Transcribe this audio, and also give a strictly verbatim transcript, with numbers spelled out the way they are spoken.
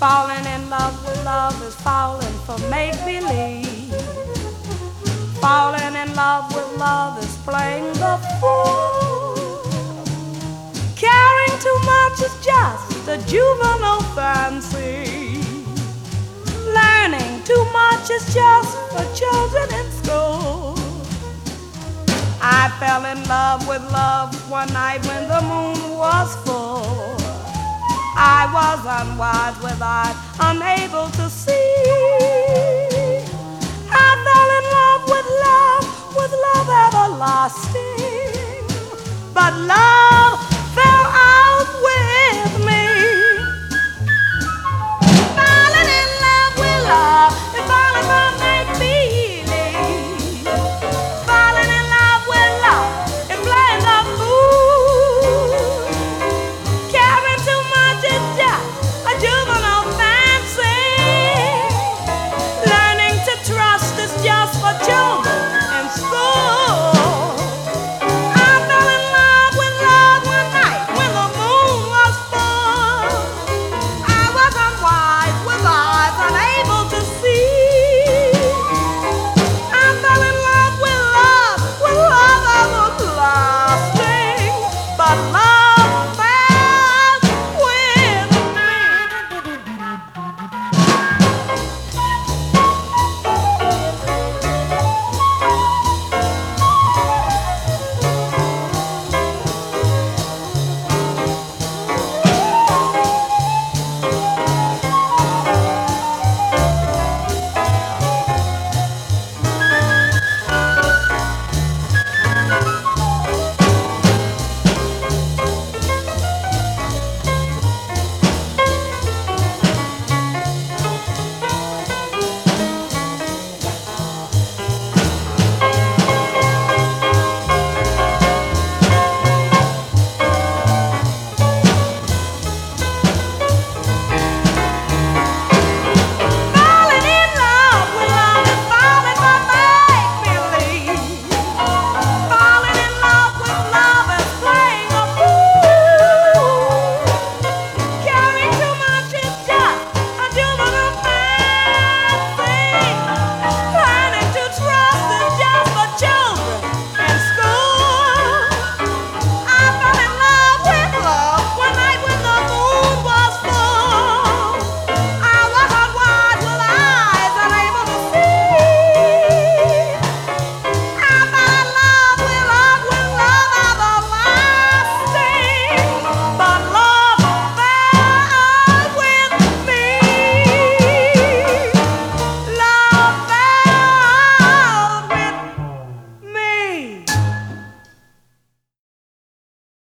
Falling in love with love is falling for make-believe. Falling in love with love is playing the fool. Caring too much is just a juvenile fancy. Learning too much is just for children in school. I fell in love with love one night when the moon was full. I was unwise with eyes unable to see. I fell in love with love, with love everlasting. But love